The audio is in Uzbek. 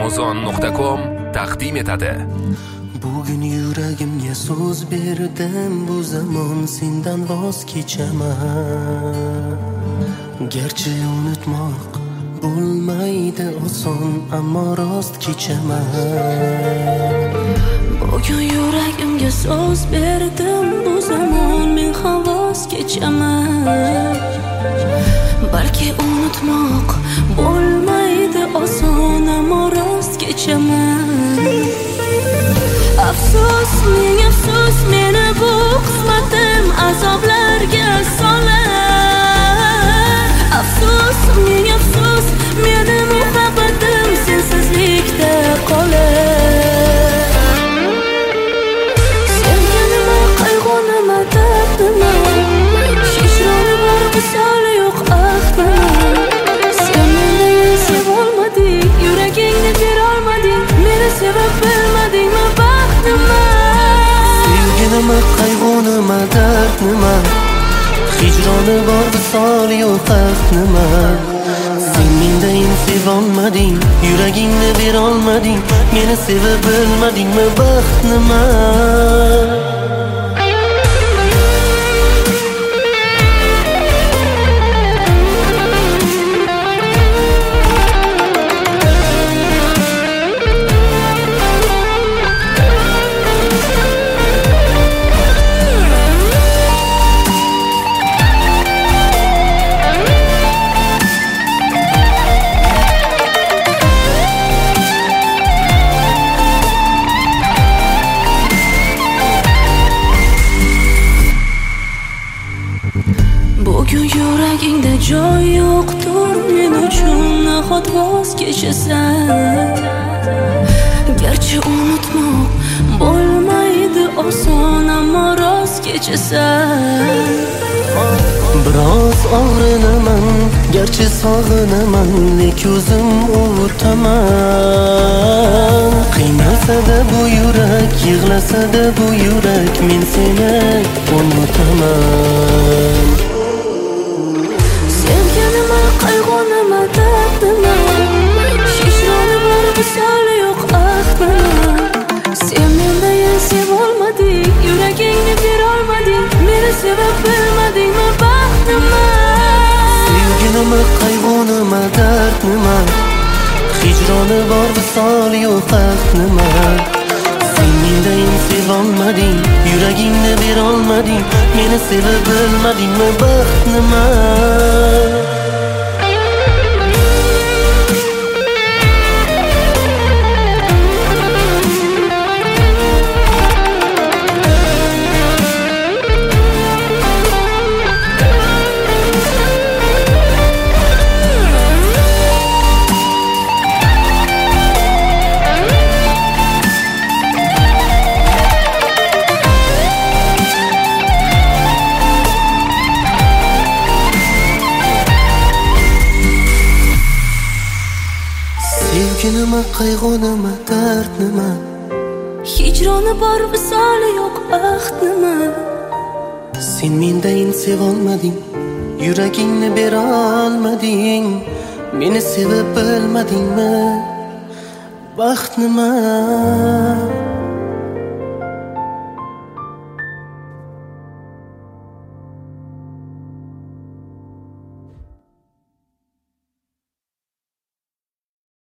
Amazon.com taqdim etadi. Bugun yuragimga so'z berdim, bu zamon sendan voz kechaman. Gerçi unutmoq bo'lmaydi oson, ammo rost kechaman. Bugun yuragimga so'z berdim, bu zamon men ham voz kechaman. Balki unutmoq bo'lmaydi oson, ammo rost kechaman. Afsus, ming afsus, meni bu qismatim azoblarga solar. Afsus, ming afsus, meni muhabbatim sensizlikda qolar. Sevganima, qayg'unima, dardima, hijroni bor, visoli yo'q ahdima. Sen meni sevolmading, yuragingni berolmading, meni sevib bilmadingmi baxtima? Sevganima, qayg'unima, dardima, hijroni bor, visoli yo'q ahdima. Sen mendayin sevolmading, yuragingni berolmading, meni sevib bilmadingmi baxt nima? Bugun yuragingda joy yo'qdir, men uchun nahot voz kechasan. Gerçi unutmoq bo'lmaydi oson, ammo rost kechasan. Biroz og'rinaman, garchi sog'inaman, lek o'zim o'taman. Qiynalsa-da bu yurak, yig'lasa-da bu yurak, men seni unutaman. Sevganima, qayg'unima, dardima, hijroni bor, visoli yo'q ahdima. Sen mendayin sevolmading, yuragingni berolmading, meni sevib bilmadingmi baxtima? Sevganima, qayg'unima, dardima, hijroni bor, visoli yo'q ahdima. Sen mendayin sevolmading, yuragingni berolmading, meni sevib bilmadingmi baxt nima? Sevganima, qayg'unima, dard nima, hijroni bor, visoli yo'q ahdima. sen mendayin sevolmading, yuragingni berolmading, meni sevib bilmadingmi baxt nima?